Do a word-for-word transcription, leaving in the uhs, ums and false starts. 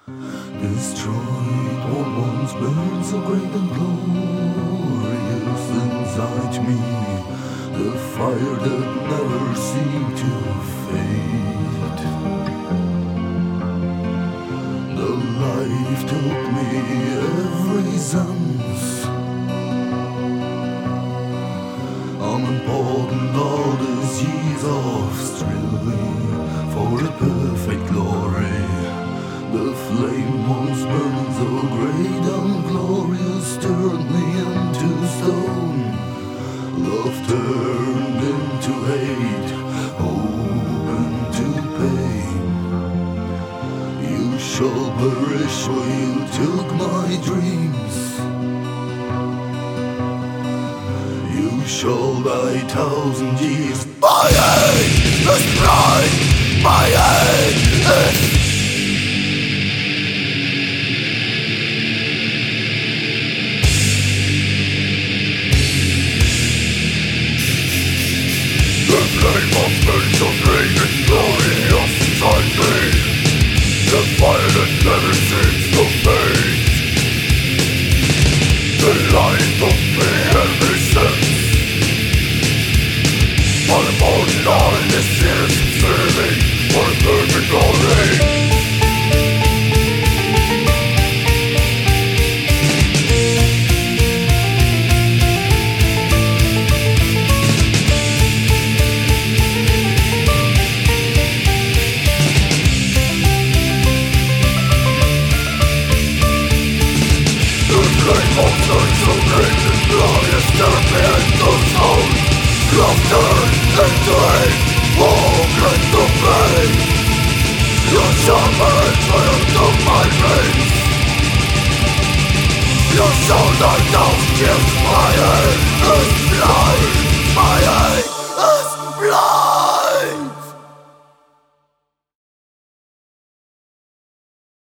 Destroyed what once burned so great and glorious inside me, the fire that never seemed to fade. The life took me every sense, unimportant all these years of striving for a perfect glory. The flame once burned so great and glorious turned me into stone. Love turned into hate, hope into pain. You shall perish for you took my dreams. You shall die thousand years. My hate is blind, my hate is flame of burns so great and glorious inside me, the fire that never seems to fade. The light took me every sense, unimportant all this years serving for a perfect glory. Monsters so great and glorious turned me into stone. Love turned into hate, walk into pain. You shall perish for you took my dreams. You shall die down, kiss my head is blind.